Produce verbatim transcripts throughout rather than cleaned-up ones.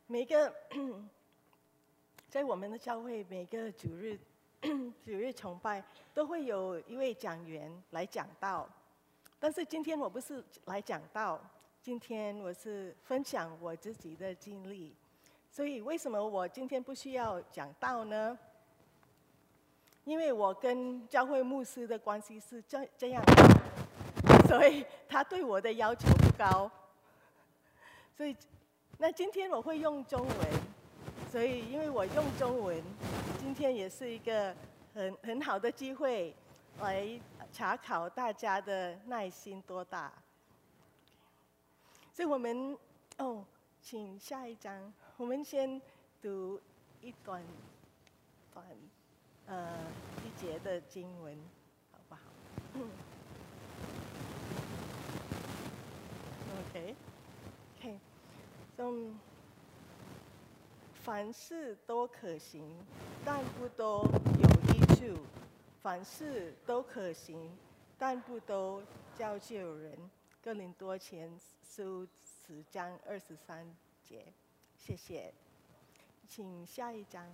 每个在我们的教会，每个主日主日崇拜都会有一位讲员来讲道，但是今天我不是来讲道，今天我是分享我自己的经历。所以为什么我今天不需要讲道呢？因为我跟教会牧师的关系是这这样的，所以他对我的要求不高。所以，那今天我会用中文，所以因为我用中文，今天也是一个很很好的机会，来查考大家的耐心多大。所以我们哦，请下一章，我们先读一段段呃一节的经文，好不好？OK，OK，、okay. so, 凡事都可行，但不都有益处；凡事都可行，但不都造就人。哥林多前书十章二十三节，谢谢。请下一章。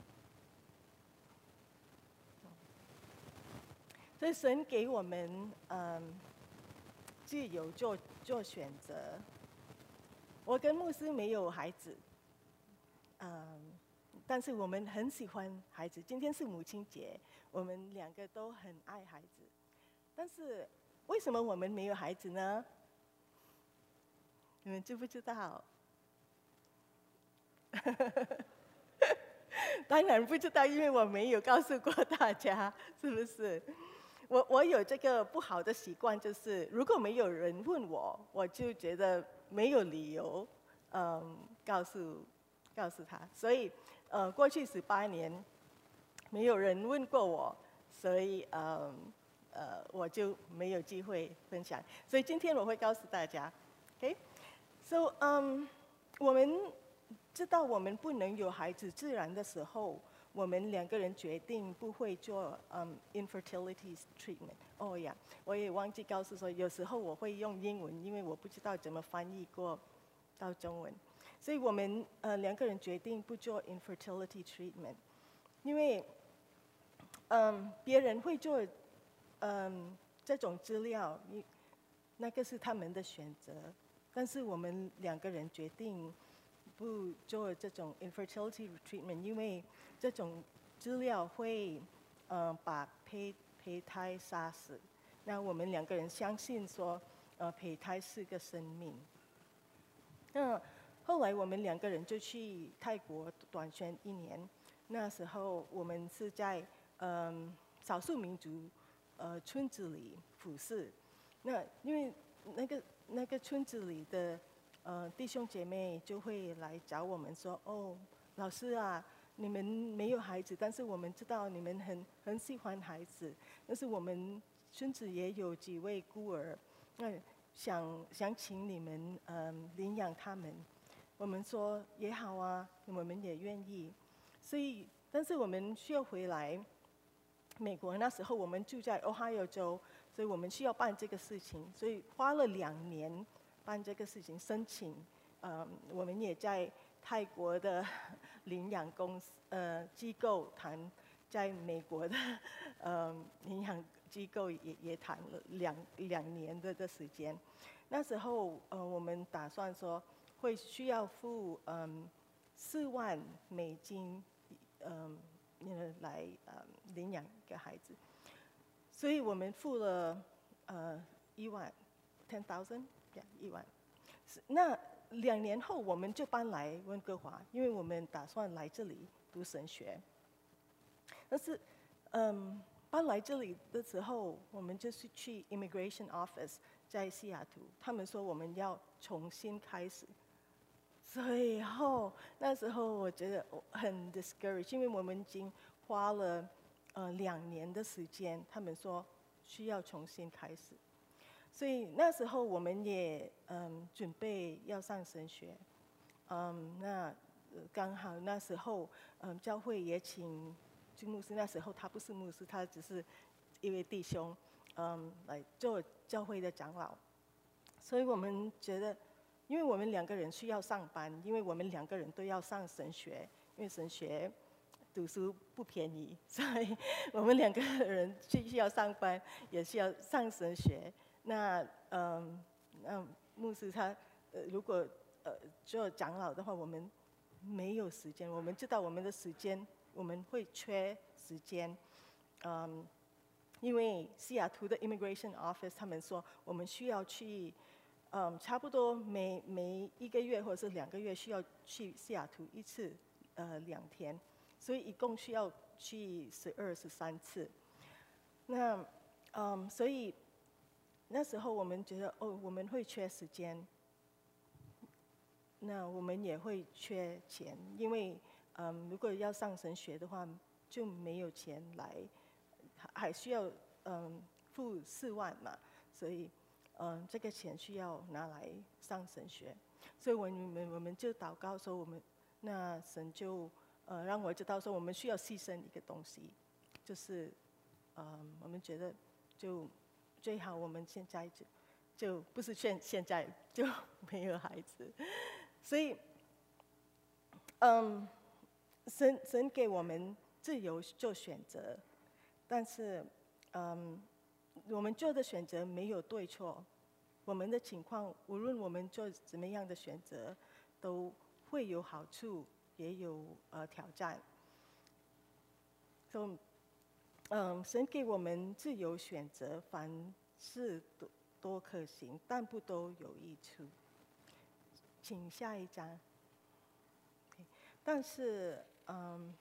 所以神给我们嗯自由做做选择。我跟牧师没有孩子，嗯，但是我们很喜欢孩子。今天是母亲节，我们两个都很爱孩子。但是为什么我们没有孩子呢？你们知不知道？当然不知道，因为我没有告诉过大家，是不是？我我有这个不好的习惯，就是如果没有人问我，我就觉得没有理由，嗯，告诉告诉他。所以，呃，过去十八年，没有人问过我，所以，嗯，呃，我就没有机会分享。所以今天我会告诉大家 ，OK？So， 嗯，我们知道我们不能有孩子自然的时候，我们两个人决定不会做嗯 infertility treatment。哦呀，我也忘记告诉说，有时候我会用英文，因为我不知道怎么翻译过到中文，所以我们呃两个人决定不做 infertility treatment， 因为嗯别人会做嗯这种治疗，那个是他们的选择，但是我们两个人决定不做这种 infertility treatment， 因为这种治疗会，呃，把胚胚胎杀死。那我们两个人相信说，呃，胚胎是个生命。那后来我们两个人就去泰国短宣一年。那时候我们是在嗯、呃、少数民族呃村子里服侍。那因为那个那个村子里的呃弟兄姐妹就会来找我们说，哦，老师啊，你们没有孩子，但是我们知道你们很很喜欢孩子，但是我们村子也有几位孤儿，那想想请你们嗯领养他们。我们说也好啊，我们也愿意。所以，但是我们需要回来美国，那时候我们住在 Ohio 州，所以我们需要办这个事情，所以花了两年办这个事情申请。嗯，我们也在泰国的领养公司呃机构谈，在美国的呃领养机构也也谈了两两年的的时间。那时候呃我们打算说会需要付嗯四万美金嗯来呃领养一个孩子，所以我们付了呃一万 ten thousand 一万。那两年后我们就搬来温哥华，因为我们打算来这里读神学。但是，嗯，搬来这里的时候，我们就是去 immigration office 在西雅图，他们说我们要重新开始。所以后那时候我觉得很 discouraged， 因为我们已经花了呃两年的时间，他们说需要重新开始。所以那时候我们也嗯准备要上神学，嗯那刚好那时候嗯教会也请金牧师，那时候他不是牧师，他只是一位弟兄，嗯来做教会的长老。所以我们觉得， 因为我们两个人需要上班，因为我们两个人都要上神学，因为神学读书不便宜，所以我们两个人既需要上班，也需要上神学。那嗯，那牧师他呃，如果呃做长老的话，我们没有时间，我们知道我们的时间，我们会缺时间，嗯，因为西雅图的 Immigration Office 他们说，我们需要去，嗯，差不多每每一个月或者是两个月需要去西雅图一次，呃，两天，所以一共需要去十二十三次。那嗯，所以那时候我们觉得哦，我们会缺时间。那我们也会缺钱，因为嗯，如果要上神学的话，就没有钱来，还需要嗯付四万嘛，所以嗯这个钱需要拿来上神学，所以我们我们就祷告说，我们那神就呃让我知道说，我们需要牺牲一个东西，就是嗯我们觉得就最好我们现在就就不是现现在就没有孩子。所以，嗯，神神给我们自由做选择，但是，嗯，我们做的选择没有对错，我们的情况无论我们做怎么样的选择，都会有好处，也有呃挑战。所以，嗯，神给我们自由选择，凡事都都可行，但不都有益处。请下一张。Okay. 但是，嗯，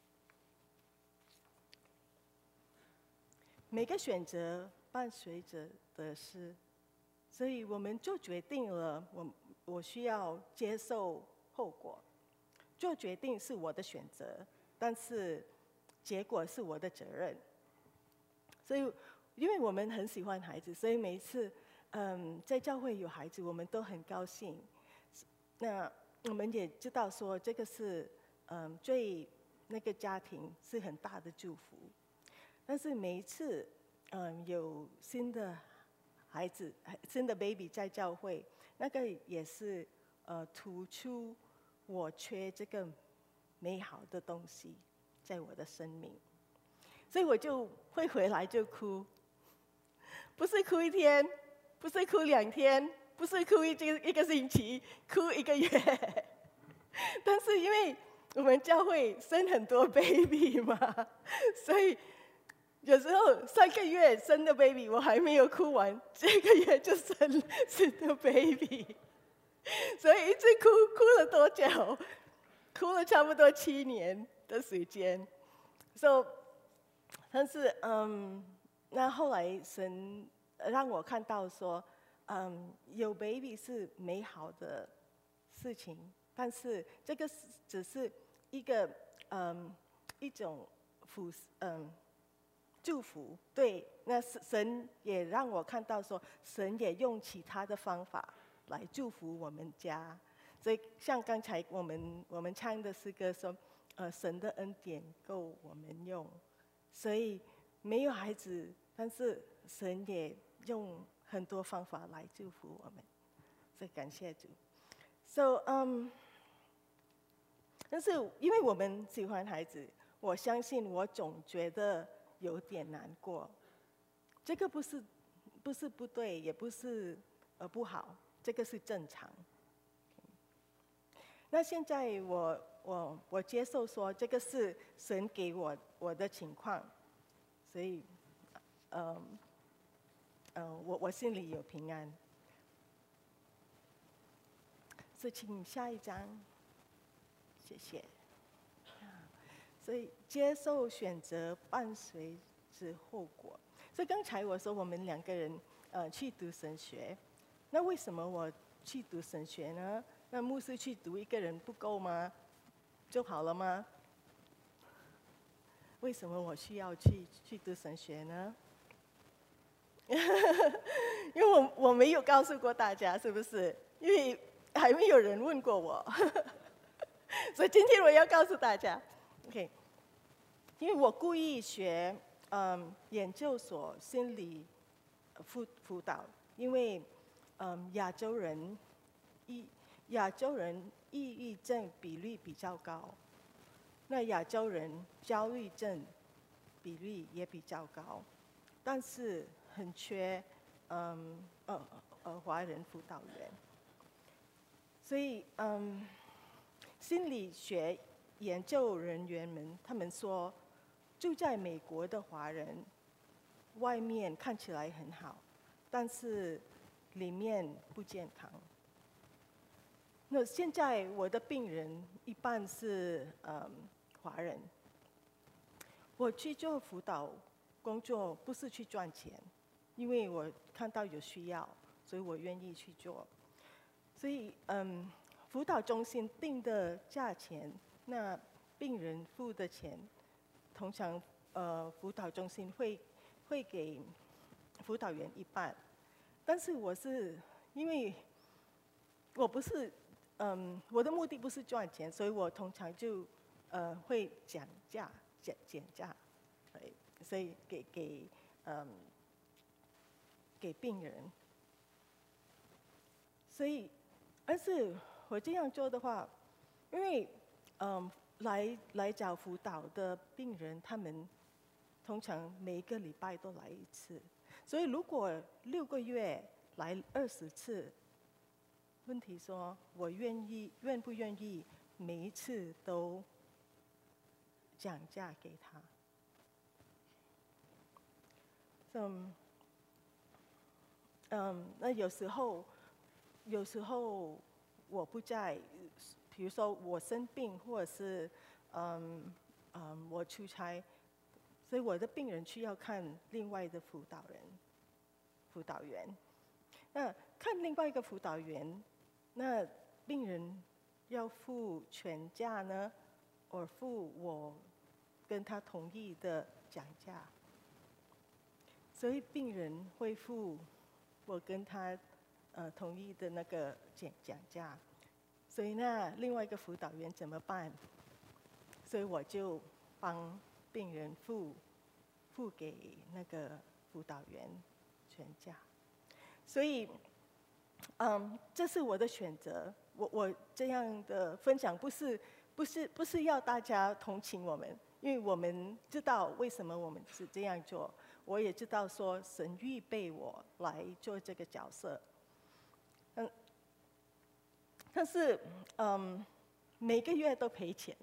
每个选择伴随着得失，所以我们就决定了我，我我需要接受后果。做决定是我的选择，但是结果是我的责任。所以，因为我们很喜欢孩子，所以每一次，嗯，在教会有孩子，我们都很高兴。那我们也知道说，这个是嗯对那个家庭是很大的祝福。但是每一次嗯有新的孩子、新的 baby 在教会，那个也是呃突出我缺这个美好的东西在我的生命，所以我就会回来就哭，不是哭一天，不是哭两天。不是哭一个一个星期，哭一个月。但是因为我们教会生很多 baby 嘛，所以有时候上个月生的 baby 我还没有哭完，这个月就生新的 baby， 所以一直哭，哭了多久？哭了差不多七年的时间。So， 但是嗯，那后来神让我看到说。嗯，有 baby 是美好的事情，但是这个只是一个嗯一种福嗯祝福。对，那神也让我看到说，神也用其他的方法来祝福我们家。所以像刚才我们我们唱的诗歌说，呃，神的恩典够我们用。所以没有孩子，但是神也用很多方法来祝福我们，所以感谢主。So， 嗯、um, 但是因为我们喜欢孩子，我相信我总觉得有点难过。这个不是不是不对，也不是呃不好，这个是正常。那现在我我我接受说，这个是神给我我的情况，所以，嗯。呃，我我心里有平安。所以请下一张，谢谢。所以接受选择伴随之后果。所以刚才我说我们两个人呃去读神学，那为什么我去读神学呢？那牧师去读一个人不够吗？就好了吗？为什么我需要去去读神学呢？因为我我没有告诉过大家，是不是？因为还没有人问过我，所以今天我要告诉大家 ，OK。因为我故意学嗯研究所心理辅辅导，因为嗯亚洲人抑亚洲人抑郁症比率比较高，那亚洲人焦虑症比例也比较高，但是很缺嗯呃呃华人辅导员，所以嗯心理学研究人员们他们说，住在美国的华人，外面看起来很好，但是里面不健康。那现在我的病人一半是嗯华人，我去做辅导工作不是去赚钱，因为我看到有需要，所以我愿意去做。所以嗯，辅导中心定的价钱，那病人付的钱，通常呃辅导中心会会给辅导员一半，但是我是因为我不是嗯我的目的不是赚钱，所以我通常就呃会讲价减减价，对，所以给给嗯给病人，所以而是我这样做的话，因为嗯来来找辅导的病人，他们通常每一个礼拜都来一次，所以如果六个月来二十次，问题说我愿意愿不愿意每一次都讲价给他？嗯嗯，那有时候有时候我不在，比如说我生病，或者是嗯嗯我出差，所以我的病人需要看另外的辅导人、辅导员。那看另外一个辅导员，那病人要付全价呢，或付我跟他同意的讲价？所以病人会付我跟他呃同意的那个讲讲价，所以那另外一个辅导员怎么办？所以我就帮病人付付给那个辅导员全价。所以，嗯，这是我的选择。我我这样的分享不是不是不是要大家同情我们，因为我们知道为什么我们是这样做。我也知道说神预备我来做这个角色。嗯，但是嗯，每个月都赔钱，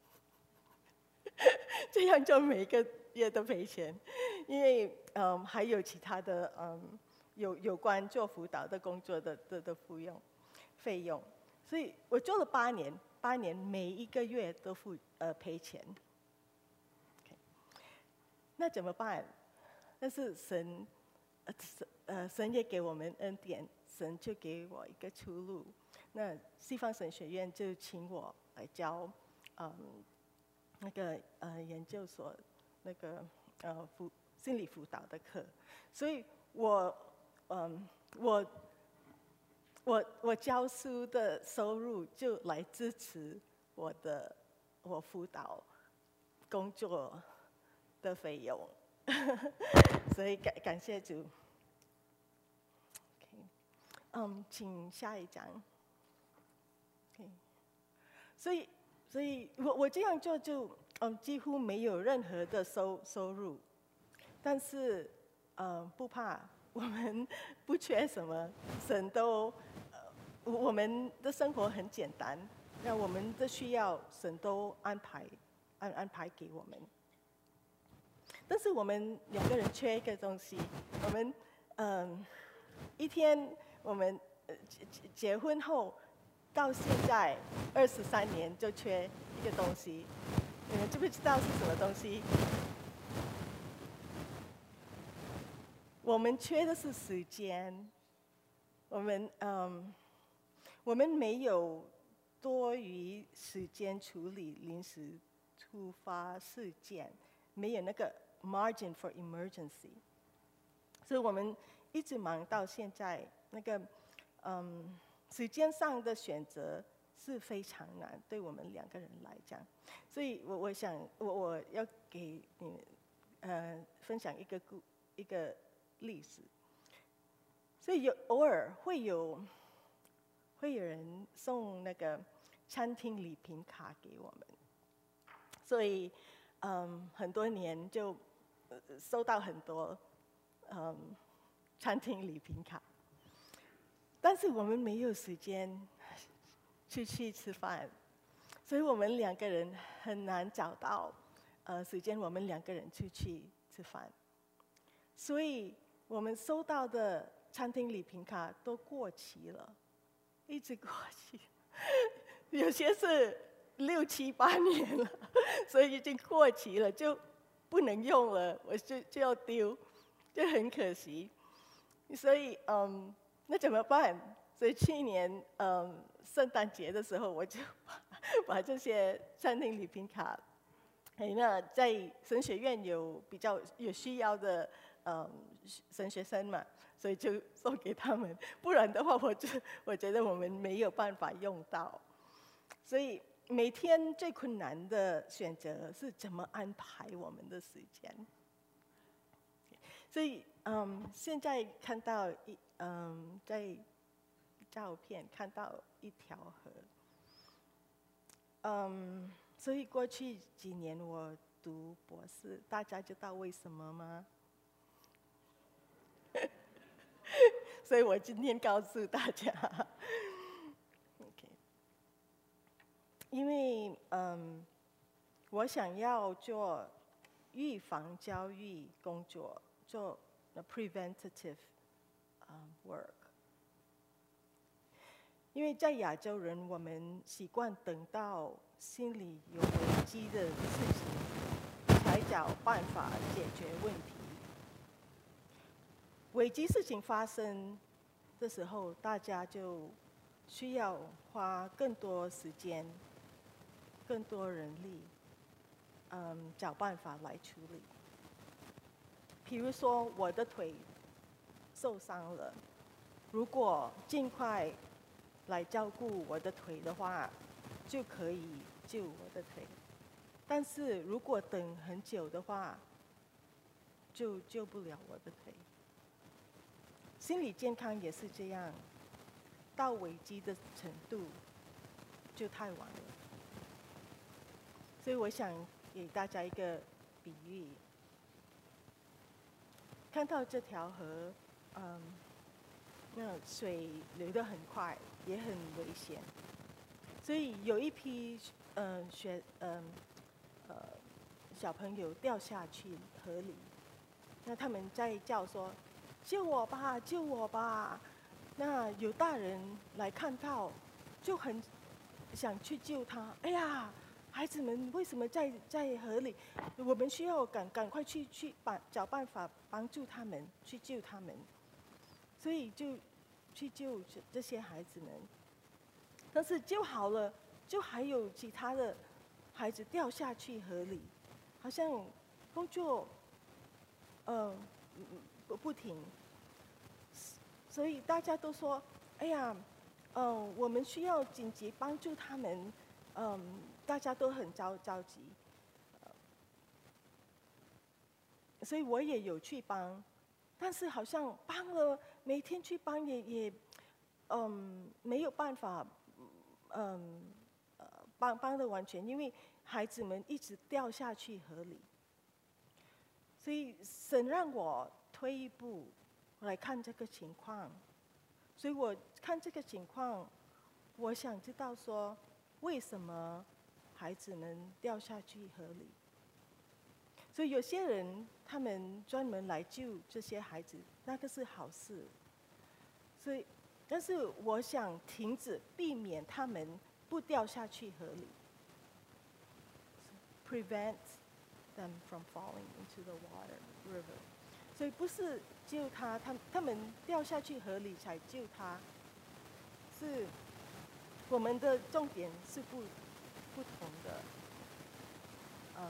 这样就每个月都赔钱，因为嗯还有其他的嗯有有关做辅导的工作的的的费用费用，所以我做了八年，八年每一个月都付呃赔钱。Okay. 那怎么办？但是神呃神呃神也给我们恩典，神就给我一个出路。那西方神学院就请我来教嗯那个呃研究所那个呃辅心理辅导的课，所以我嗯我我我教书的收入就来支持我的我辅导工作的费用，所以感感谢主。Okay. 嗯，请下一张。Okay. 所以。所以我我这样做就嗯几乎没有任何的收收入，但是呃不怕，我们不缺什么，神都呃我们的生活很简单，那我们的需要神都安排安安排给我们。但是我们两个人缺一个东西，我们嗯一天我们呃结结婚后。到现在二十三年就缺一个东西，你们知不知道是什么东西？我们缺的是时间。我们嗯，我们没有多余时间处理临时突发事件，没有那个 margin for emergency， 所以我们一直忙到现在，那个嗯。时间上的选择是非常难，对我们两个人来讲，所以我我想我我要给你们呃分享一个故一个例子，所以有偶尔会有会有人送那个餐厅礼品卡给我们，所以嗯，很多年就收到很多嗯餐厅礼品卡，但是我们没有时间出去吃饭，所以我们两个人很难找到呃时间，我们两个人出去吃饭，所以我们收到的餐厅礼品卡都过期了，一直过期，有些是六七八年了，所以已经过期了，就不能用了，我就就要丢，就很可惜。所以嗯，那怎么办？所以去年嗯圣诞节的时候，我就把把这些餐厅礼品卡，哎，那在神学院有比较有需要的嗯神学生嘛，所以就送给他们。不然的话，我就我觉得我们没有办法用到。所以每天最困难的选择是怎么安排我们的时间。所以嗯，现在看到一嗯在照片看到一条河，嗯，所以过去几年我读博士，大家知道为什么吗？所以我今天告诉大家 ，OK， 因为嗯，我想要做预防教育工作，做 preventative work。因为在亚洲人，我们习惯等到心里有危机的事情，才找办法解决问题。危机事情发生的时候，大家就需要花更多时间、更多人力，嗯，找办法来处理。比如说，我的腿受伤了，如果尽快来照顾我的腿的话，就可以救我的腿。但是如果等很久的话，就救不了我的腿。心理健康也是这样，到危机的程度就太晚了。所以我想给大家一个比喻，看到这条河，嗯，那水流得很快，也很危险。所以有一批嗯、呃、学嗯 呃, 呃小朋友掉下去河里，那他们在叫说：“救我吧，救我吧！”那有大人来看到，就很想去救他。哎呀，孩子们为什么在在河里？我们需要赶赶快去去把找办法帮助他们，去救他们。所以就去救这这些孩子们。但是救好了，就还有其他的孩子掉下去河里，好像工作，呃，不不停。所以大家都说：“哎呀，嗯、呃，我们需要紧急帮助他们。”嗯，大家都很着着急。所以我也有去帮，但是好像帮了，每天去帮也也，嗯，没有办法。嗯，呃，帮帮的完全，因为孩子们一直掉下去河里，所以神让我退一步来看这个情况，所以我看这个情况，我想知道说为什么孩子们掉下去河里，所以有些人他们专门来救这些孩子，那个是好事，所以。但是我想停止，避免他们不掉下去河里。Prevent them from falling into the water river。所以不是救他，他他们掉下去河里才救他，是我们的重点是不不同的。嗯，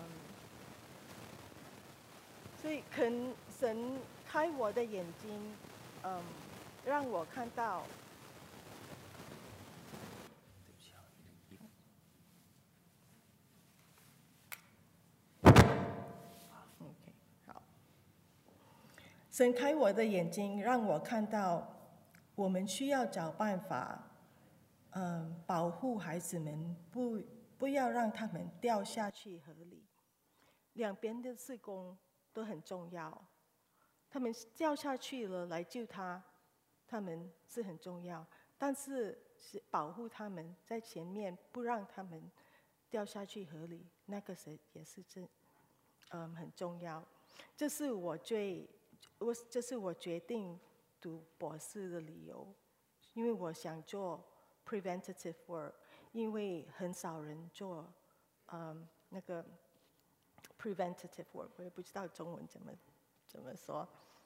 所以肯神开我的眼睛，嗯。让我看到，对不起啊，有点硬。OK， 好。神开我的眼睛，让我看到，我们需要找办法嗯，保护孩子们，不不要让他们掉下去河里。两边的事工都很重要，他们掉下去了来救他，他们是很重要，但是是保护他们在前面，不让他们掉下去河里，那个是也是真，嗯，很重要。这是我最，我这是我决定读博士的理由，因为我想做 preventative work， 因为很少人做，嗯，那个 preventative work， 我也不知道中文怎么怎么说。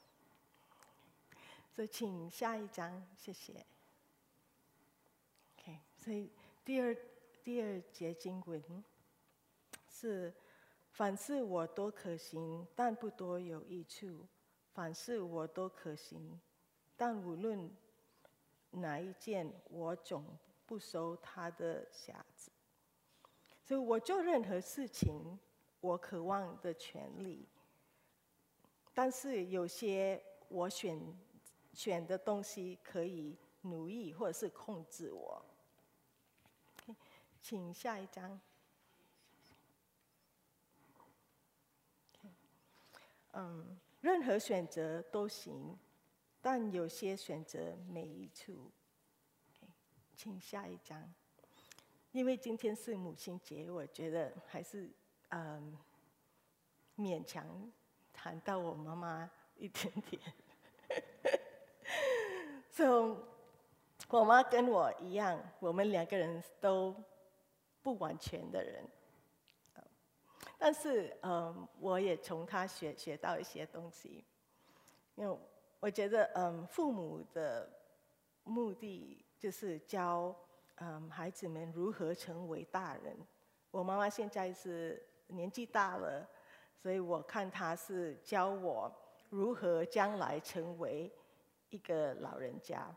所以请下一章，谢谢。OK， 所以第二第二节经文是：凡事我都可行，但不多有益处；凡事我都可行，但无论哪一件，我总不收他的匣子。所以我做任何事情，我渴望的权利，但是有些我选选的东西可以奴役或者是控制我。Okay， 请下一章。Okay， 嗯，任何选择都行，但有些选择没益处。Okay， 请下一章。因为今天是母亲节，我觉得还是嗯勉强谈到我妈妈一点点。So， 我妈跟我一样，我们两个人都不完全的人，但是嗯，我也从她学学到一些东西。因为我觉得嗯，父母的目的就是教嗯孩子们如何成为大人。我妈妈现在是年纪大了，所以我看她是教我如何将来成为一个老人家。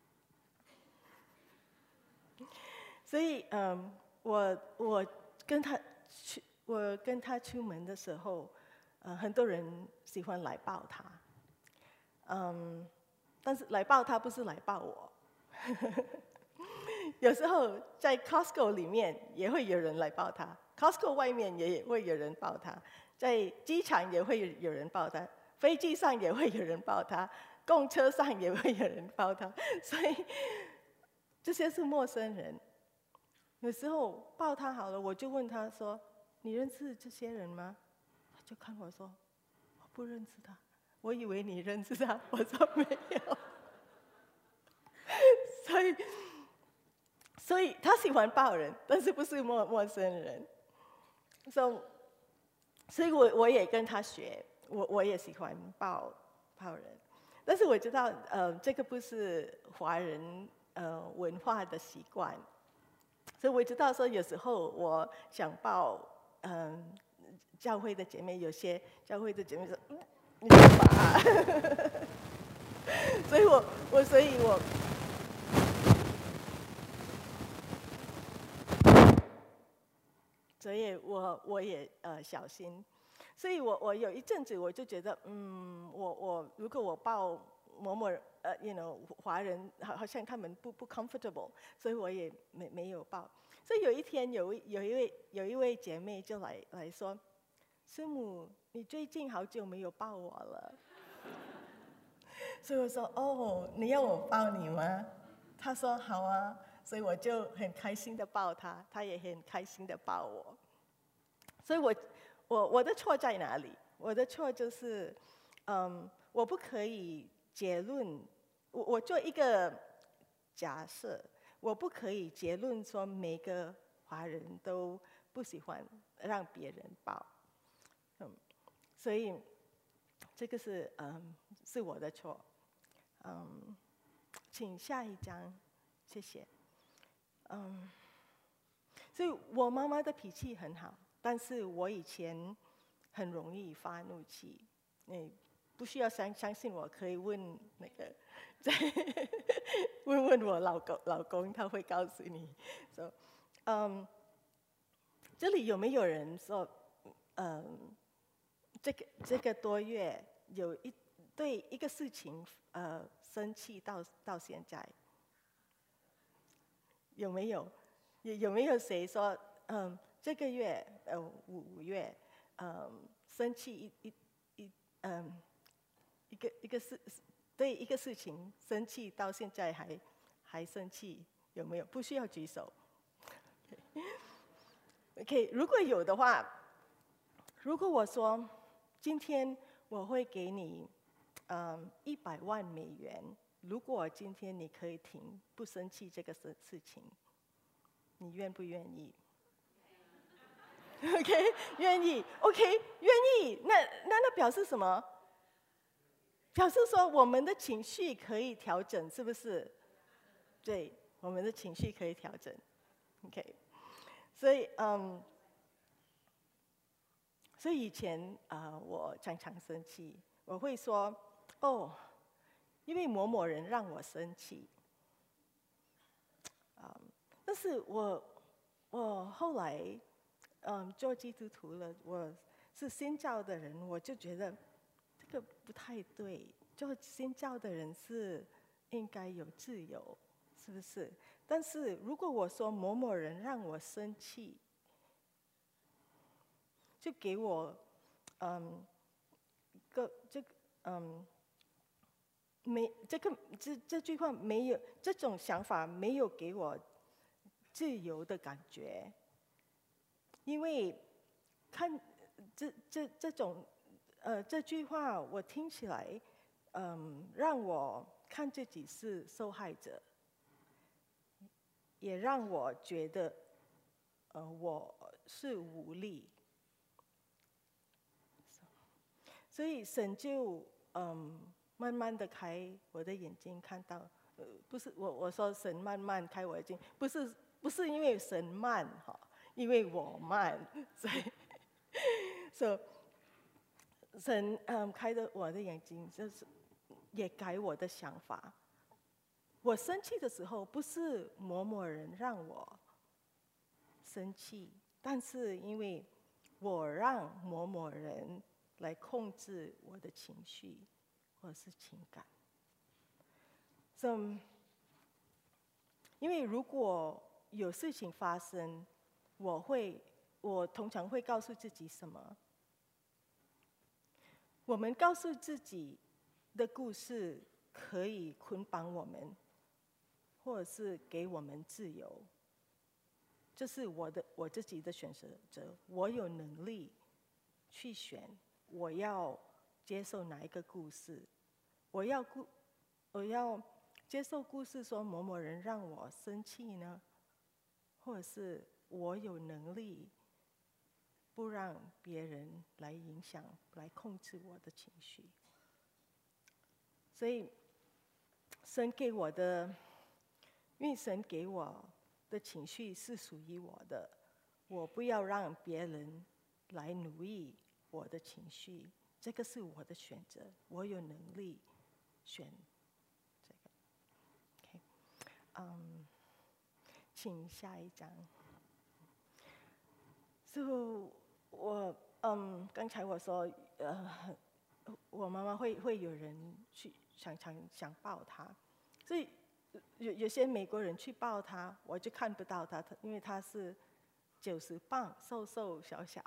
所以嗯，我我跟她去，我跟她出门的时候，呃，很多人喜欢来抱她。嗯，但是来抱她不是来抱我。有时候在 Costco 里面也会有人来抱她 ，Costco 外面也会有人抱她，在机场也会有人抱她，飞机上也会有人抱她，公车上也会有人抱她，所以这些是陌生人。有时候抱她好了，我就问她说：“你认识这些人吗？”她就看我说：“我不认识他。”我以为你认识他，我说没有。所以，所以他喜欢抱人，但是不是陌陌生人。So， 所以我我也跟他学，我我也喜欢抱抱人，但是我知道呃这个不是华人呃文化的习惯，所以我知道说有时候我想抱嗯、呃、教会的姐妹，有些教会的姐妹说嗯。你干嘛？所以我我所以我，所以我我也呃小心，所以我我有一阵子我就觉得，嗯，我我如果我抱某某呃，you know 华人，好好像他们不不 comfortable， 所以我也没没有抱。所以有一天有有一位有一位姐妹就来来说，师母，你最近好久没有抱我了。所以我说：“哦，你要我抱你吗？”他说：“好啊。”所以我就很开心的抱他，他也很开心的抱我。所以我，我我的错在哪里？我的错就是，嗯，我不可以结论，我我做一个假设，我不可以结论说每个华人都不喜欢让别人抱，嗯，所以这个是嗯是我的错。嗯，请下一章，谢谢。嗯，所以我妈妈的脾气很好，但是我以前很容易发怒气。你不需要相相信我，可以问那个，在问问我老公，老公他会告诉你。说，嗯，这里有没有人说，嗯，这个这个多月有一对一个事情呃生气到到现在？ 有没有？有有没有谁说，嗯，这个月，呃，五月，嗯，生气一一一，嗯，一个一个事，对一个事情生气到现在还还生气，有没有？不需要举手。OK， 如果有的话，如果我说今天我会给你，嗯，一百万美元，如果今天你可以停不生气这个事事情，你愿不愿意 ？OK， 愿意。OK， 愿意。那那那表示什么？表示说我们的情绪可以调整，是不是？对，我们的情绪可以调整。OK， 所以嗯，所以以前啊、呃，我常常生气，我会说哦，因为某某人让我生气。啊、嗯，但是我我后来嗯做基督徒了，我是新教的人，我就觉得这个不太对。做新教的人是应该有自由，是不是？但是如果我说某某人让我生气，就给我嗯个这个嗯没这个这这句话没有这种想法，没有给我自由的感觉，因为看这这这种呃这句话我听起来，嗯，让我看自己是受害者，也让我觉得呃我是无力，所以神就嗯慢慢的开我的眼睛，看到呃不是我我说神慢慢开我的眼睛，不是不是因为神慢哈，因为我慢，所以。所以，神嗯开着我的眼睛，就是也改我的想法。我生气的时候，不是某某人让我生气，但是因为我让某某人来控制我的情绪或是情感。所以，因为如果有事情发生，我会，我通常会告诉自己什么？我们告诉自己的故事可以捆绑我们，或者是给我们自由。这是我的我自己的选择，我有能力去选我要接受哪一个故事。我要故我要接受故事说某某人让我生气呢，或者是我有能力不让别人来影响、来控制我的情绪。所以，神给我的，因为神给我的情绪是属于我的，我不要让别人来奴役我的情绪，这个是我的选择，我有能力选这个。OK， 嗯，请下一张。就、so, 我嗯，刚才我说呃，我妈妈会会有人去常常想抱她，所以有有些美国人去抱她，我就看不到她，因为她是九十磅，瘦瘦小小。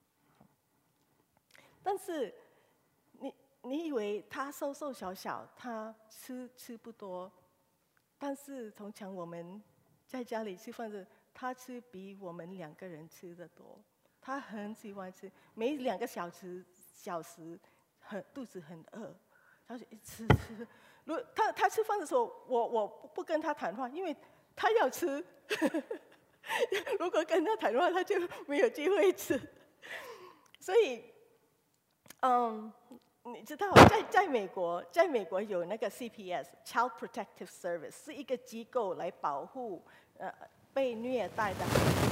但是你你以为她瘦瘦小小，她吃吃不多，但是通常我们在家里吃饭的。他吃比我们两个人吃的多，他很喜欢吃，每两个小时小时很肚子很饿，他就一吃吃。如他他吃饭的时候，我我不跟他谈话，因为他要吃。如果跟他谈话，他就没有机会吃。所以，嗯，你知道，在在美国，在美国有那个 C P S（Child Protective Service） 是一个机构来保护呃。被虐待的孩子，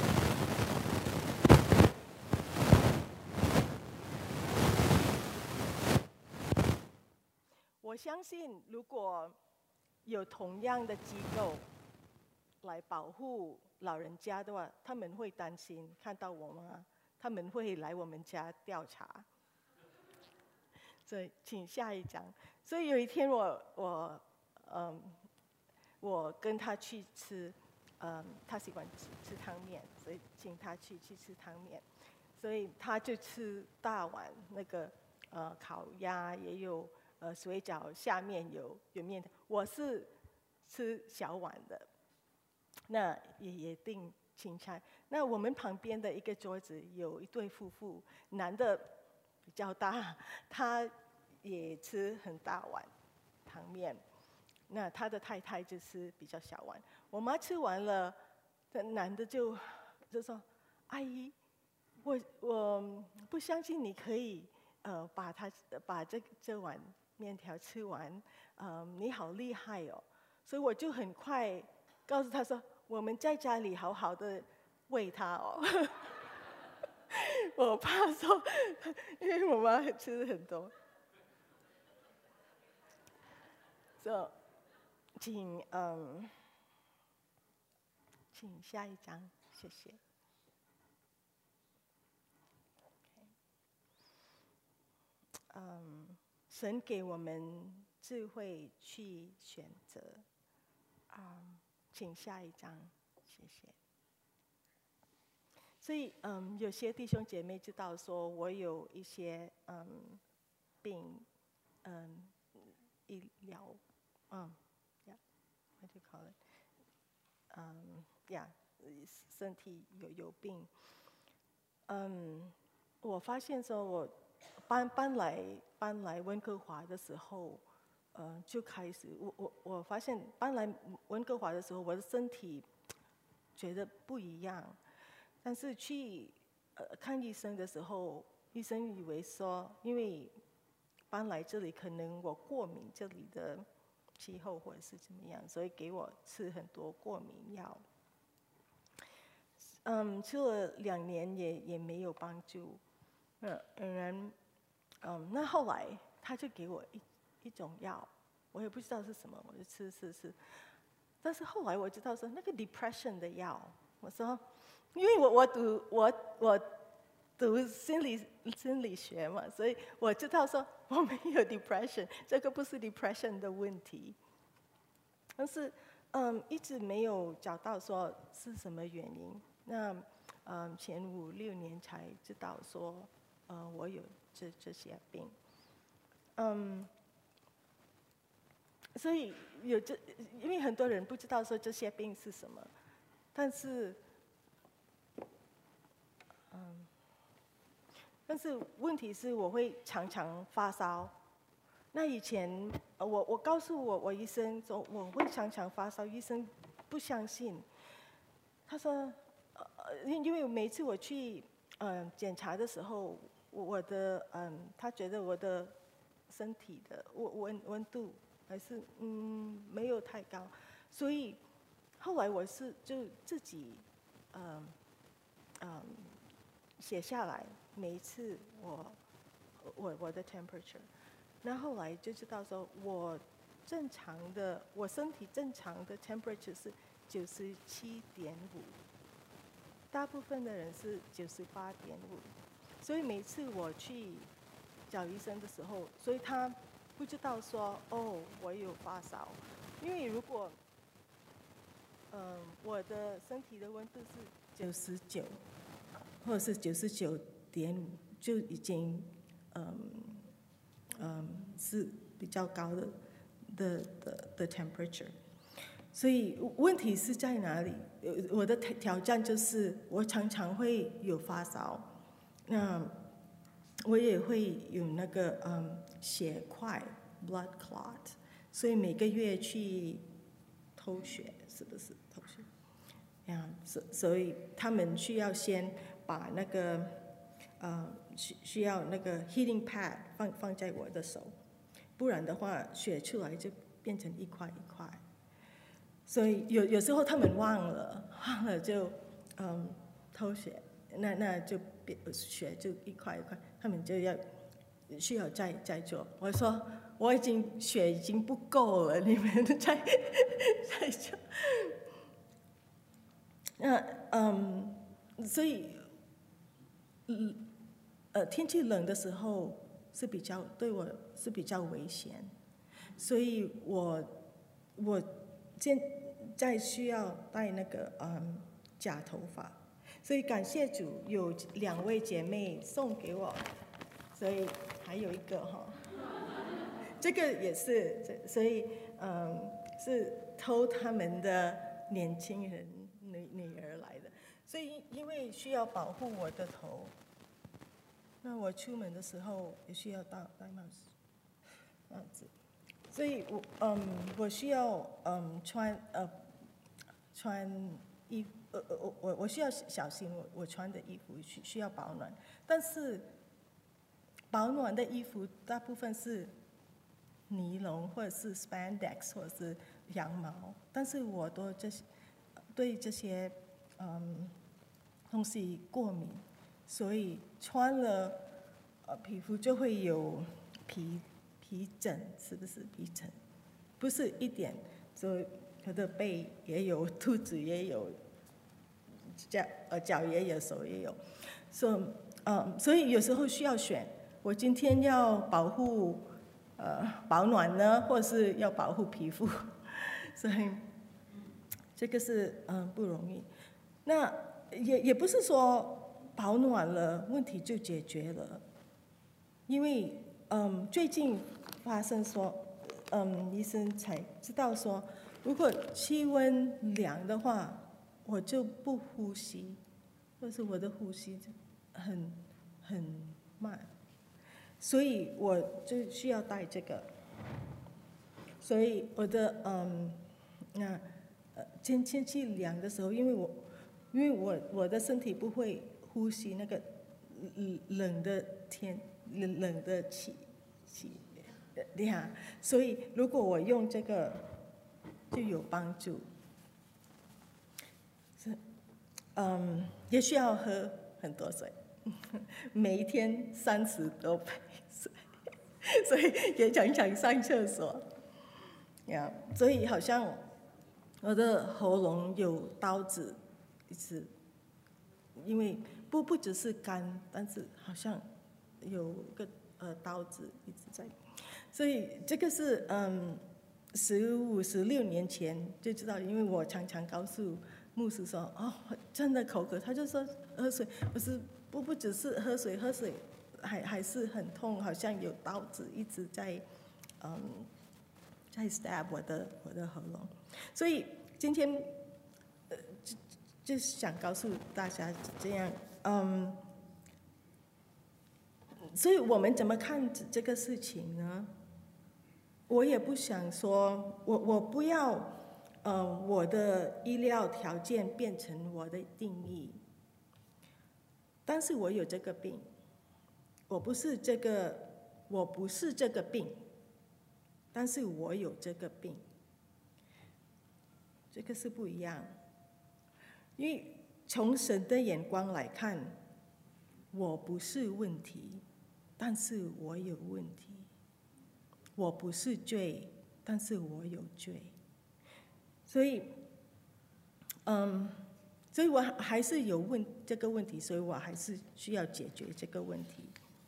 我相信如果有同样的机构来保护老人家的话，他们会担心看到我吗？他们会来我们家调查。所以，请下一张。所以有一天我我嗯，我跟他去吃。 嗯，他喜欢吃吃汤面，所以请他去去吃汤面，所以他就吃大碗那个呃烤鸭，也有呃水饺，下面有有面条。我是吃小碗的，那也也订青菜。那我们旁边的一个桌子有一对夫妇，男的比较大，他也吃很大碗汤面。那他的太太就吃比较小碗。我妈吃完了，那男的就就说：“阿姨，我我不相信你可以呃把他把这这碗面条吃完，呃你好厉害哦。”所以我就很快告诉他说：“我们在家里好好的喂他哦。”我怕说，因为我妈吃很多。So, 请嗯，请下一张，谢谢。嗯，神给我们智慧去选择。嗯，请下一张，谢谢。所以，嗯，有些弟兄姐妹知道说，我有一些嗯病，嗯，医疗，嗯。What do you call it？ 嗯呀，身体有有病。嗯，我发现说我搬搬来搬来温哥华的时候，呃，就开始我我我发现搬来温哥华的时候，我的身体觉得不一样。但是去呃看医生的时候，医生以为说，因为搬来这里可能我过敏这里的气候或者是怎么样，所以给我吃很多过敏药。嗯，吃了两年也也没有帮助。嗯，仍然，嗯，那后来他就给我一一种药，我也不知道是什么，我就吃吃吃。但是后来我知道说那个 depression 的药，我说，因为我我读我我读心理心理学嘛，所以我知道说我没有 depression， 这个不是 depression 的问题。但是，嗯，一直没有找到说是什么原因。那，嗯，前五六年才知道说，呃，我有这这些病。嗯，所以有这，因为很多人不知道说这些病是什么，但是，嗯，但是问题是我会常常发烧。那以前，呃我我告诉我我医生说我会常常发烧，医生不相信。他说，呃，因因为每次我去嗯、呃、检查的时候，我我的嗯，他觉得我的身体的温温温度还是嗯没有太高，所以后来我是就自己嗯嗯写下来，每一次我我我的 temperature。那后来就知道说，我正常的，我身体正常的 temperature 是九十七点五，大部分的人是九十八点五，所以每次我去找医生的时候，所以他不知道说，哦，我有发烧，因为如果，嗯，我的身体的温度是九十九，或者是九十九点五，就已经，嗯。嗯，是比较高的的的的 temperature， 所以问题是在哪里？我的挑战就是我常常会有发烧，那我也会有那个嗯血块 blood clot， 所以每个月去抽血，是不是抽血？呀，所所以他们需要先把那个呃。需需要那个 heating pad 放放在我的手，不然的话血出来就变成一块一块。所以有有时候他们忘了，忘了就嗯偷血，那那就变血就一块一块，他们就要需要再再做。我说我已经血已经不够了，你们再再做。那嗯，所以嗯。呃，天气冷的时候是比较对我是比较危险，所以我我现再需要戴那个嗯假头发，所以感谢主有两位姐妹送给我，所以还有一个哈，这个也是，所以嗯是偷他们的年轻人女女儿来的，所以因为需要保护我的头，那我出门的时候也需要戴戴帽子，帽子。所以我嗯，我需要嗯穿呃穿衣呃呃我我我需要小心我我穿的衣服需需要保暖，但是保暖的衣服大部分是尼龙或者是 spandex 或者是羊毛，但是我都这些对这些嗯东西过敏，所以穿了呃皮肤就会有皮。皮疹是不是皮疹？不是一点，所以我的背也有，肚子也有，脚呃脚也有，手也有，所以嗯，所以有时候需要选，我今天要保护呃保暖呢，或者是要保护皮肤，所以这个是嗯不容易。那也也不是说保暖了问题就解决了，因为嗯最近。发生说，嗯，医生才知道说，如果气温凉的话，我就不呼吸，或是我的呼吸很很慢，所以我就需要带这个。所以我的嗯，那呃天天气凉的时候，因为我因为我我的身体不会呼吸那个冷冷的天冷冷的气气。呀，所以如果我用这个就有帮助。是，嗯，也需要喝很多水，每一天三十多杯水，所以也常常上厕所。呀，所以好像我的喉咙有刀子，一直，因为不不只是干，但是好像有个呃刀子一直在。所以这个是嗯，十五十六年前就知道，因为我常常告诉牧师说，哦，真的口渴，他就说喝水，我是不不只是喝水，喝水还还是很痛，好像有刀子一直在嗯在 stab 我的我的喉咙，所以今天呃就就想告诉大家这样，嗯，所以我们怎么看这个事情呢？我也不想说，我我不要，呃，我的医疗条件变成我的定义。但是我有这个病，我不是这个，我不是这个病，但是我有这个病，这个是不一样。因为从神的眼光来看，我不是问题，但是我有问题。我不是罪，但是我有罪，所以，嗯，所以我还是有问这个问题，所以我还是需要解决这个问题。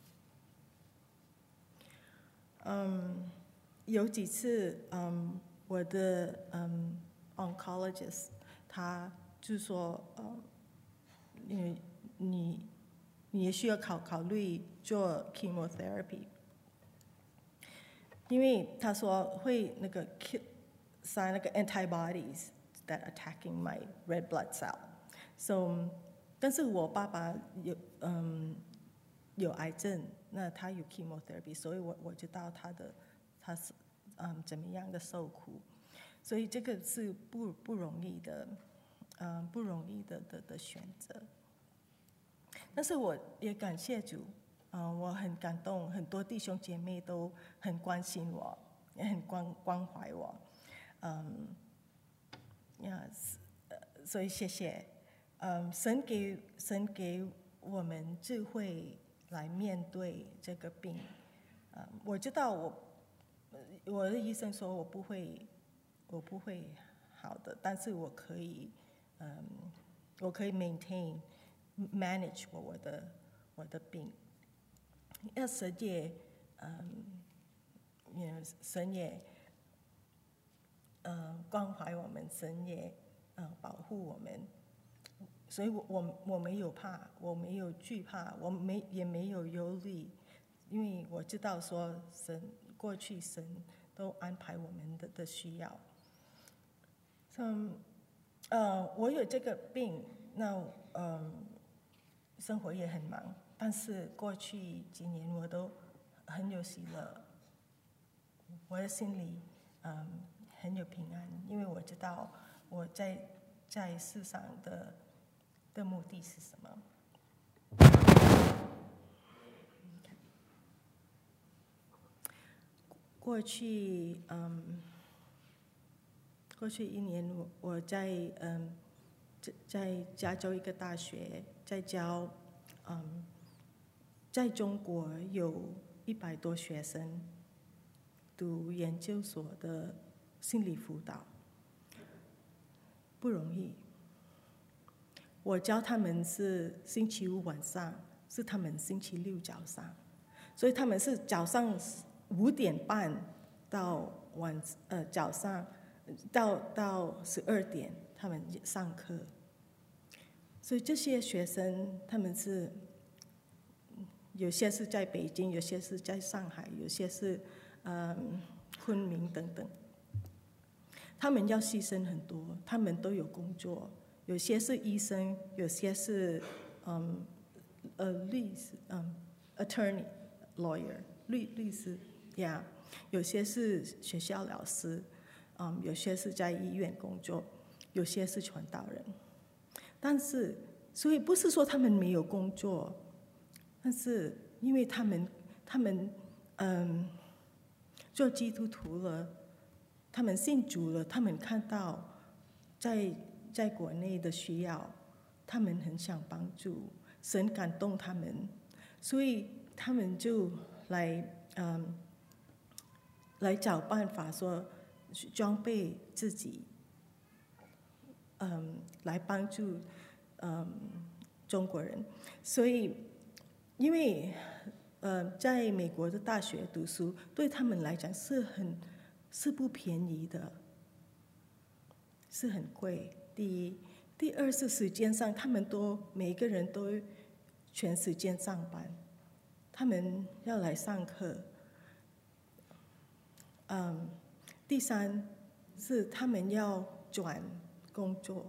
嗯，有几次，嗯，我的嗯 oncologist 他就说，呃，你你你也需要考考虑做 chemotherapy。因为他说会那个 kill 杀那个 antibodies that attacking my red blood cell，so 但是我爸爸有嗯有癌症，那他有 chemotherapy， 所以我我知道他的他是嗯怎么样的受苦，所以这个是不不容易的，嗯不容易的的的选择。但是我也感谢主。嗯，我很感动，很多弟兄姐妹都很关心我，也很关关怀我，嗯，呀，所以谢谢，嗯，神给神给我们智慧来面对这个病，嗯，我知道我我的医生说我不会我不会好的，但是我可以，嗯，我可以 maintain manage 我我的我的病。要神也，嗯，神也， 呃关怀我们，神也呃保护我们。所以我我我没有怕，我没有惧怕，我没也没有忧虑，因为我知道说神过去神都安排我们的的需要。嗯，呃，我有这个病，那嗯，生活也很忙，但是过去几年我都很有喜乐，我的心里嗯很有平安，因为我知道我在在世上的的目的是什么。过去嗯，过去一年我我在嗯在加州一个大学在教嗯，在中国有一百多学生读研究所的心理辅导，不容易。我教他们是星期五晚上，是他们星期六早上，所以他们是早上五点半到晚呃早上到到十二点他们上课，所以这些学生他们是有些是在北京，有些是在上海，有些是嗯昆明等等，他们要牺牲很多，他们都有工作。有些是医生，有些是嗯呃律师，嗯 attorney lawyer 律律师呀， yeah, 有些是学校老师，嗯，有些是在医院工作，有些是传道人。但是，所以不是说他们没有工作，但是因为他们他们嗯做基督徒了，他们信主了，他们看到在在国内的需要，他们很想帮助，神感动他们，所以他们就来嗯来找办法说装备自己，嗯来帮助嗯中国人。所以因为呃在美国的大学读书对他们来讲是很是不便宜的，是很贵。第一，第二是时间上，他们都每个人都全时间上班，他们要来上课。嗯，第三是他们要转工作，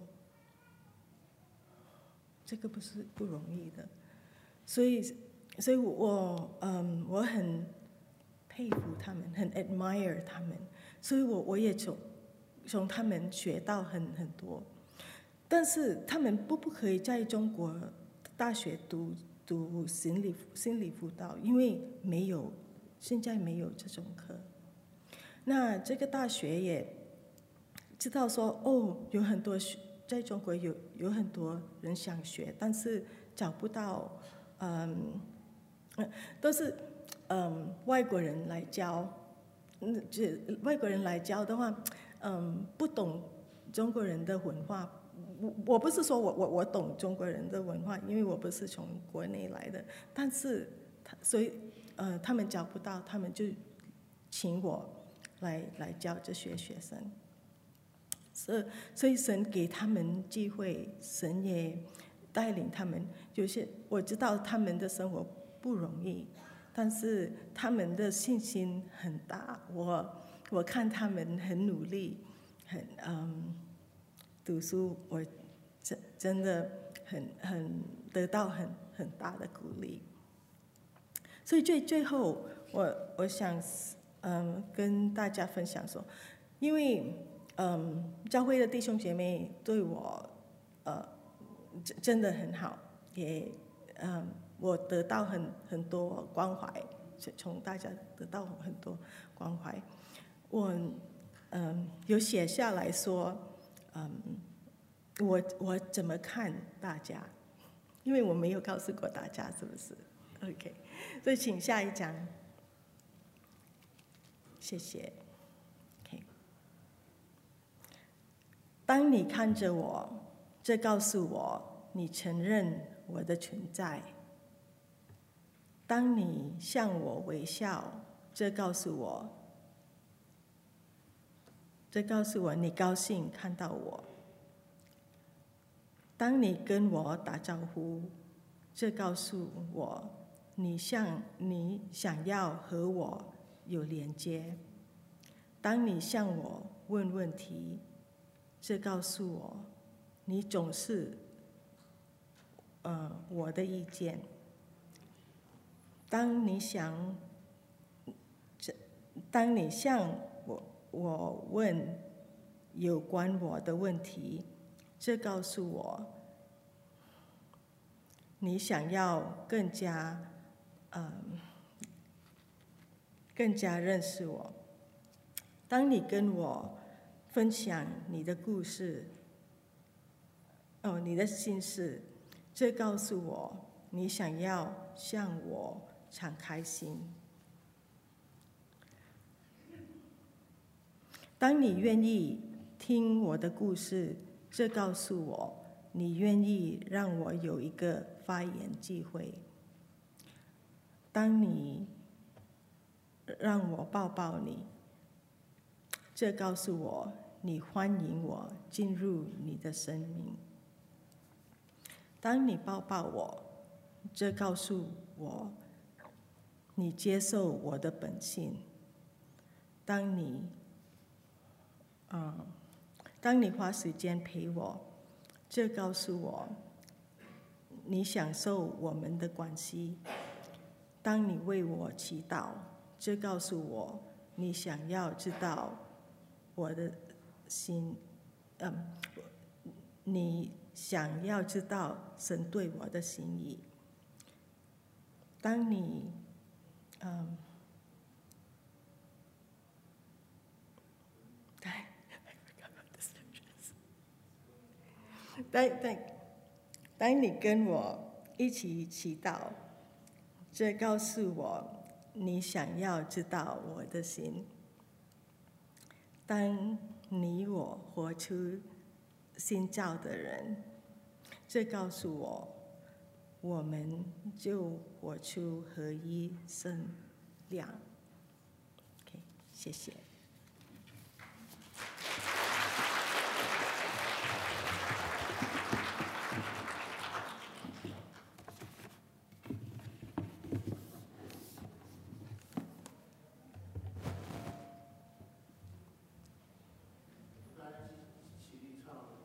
这个不是不容易的，所以，所以我嗯我很佩服他们，很 admire 他们，所以我我也从从他们学到很很多。但是他们不不可以在中国大学读读心理心理辅导，因为没有现在没有这种课。那这个大学也知道说哦，有很多在中国有有很多人想学，但是找不到，嗯，都是嗯外国人来教，嗯，这外国人来教的话，嗯，不懂中国人的文化。我我不是说我我我懂中国人的文化，因为我不是从国内来的，但是他所以呃他们找不到，他们就请我来来教这些学生。所以所以神给他们机会，神也带领他们。有些我知道他们的生活不容易，但是他们的信心很大。我我看他们很努力，很嗯。读书，我真真的很很得到很很大的鼓励。所以最最后，我我想嗯跟大家分享说，因为嗯教会的弟兄姐妹对我呃真真的很好，也嗯我得到很很多关怀，从大家得到很多关怀。我嗯有写下来说。嗯，我我怎么看大家？因为我没有告诉过大家，是不是 ？OK， 所以请下一章，谢谢。OK， 当你看着我，这告诉我你承认我的存在；当你向我微笑，这告诉我。 这告诉我你高兴看到我。当你跟我打招呼，这告诉我你像你想要和我有连接。当你向我问问题，这告诉我你重视呃我的意见。当你想，当你向我我问有关我的问题，这告诉我你想要更加呃更加认识我。当你跟我分享你的故事，哦，你的心事，这告诉我你想要向我敞开心。当你愿意听我的故事，这告诉我你愿意让我有一个发言机会。当你让我抱抱你，这告诉我你欢迎我进入你的生命。当你抱抱我，这告诉我你接受我的本性。当你，嗯，当你花时间陪我，这告诉我你享受我们的关系。当你为我祈祷，这告诉我你想要知道我的心，嗯，你想要知道神对我的心意。当你，嗯，当当当你跟我一起祈祷，这告诉我你想要知道我的心。当你我活出新造的人，这告诉我我们就活出合一圣亮。OK， 谢谢。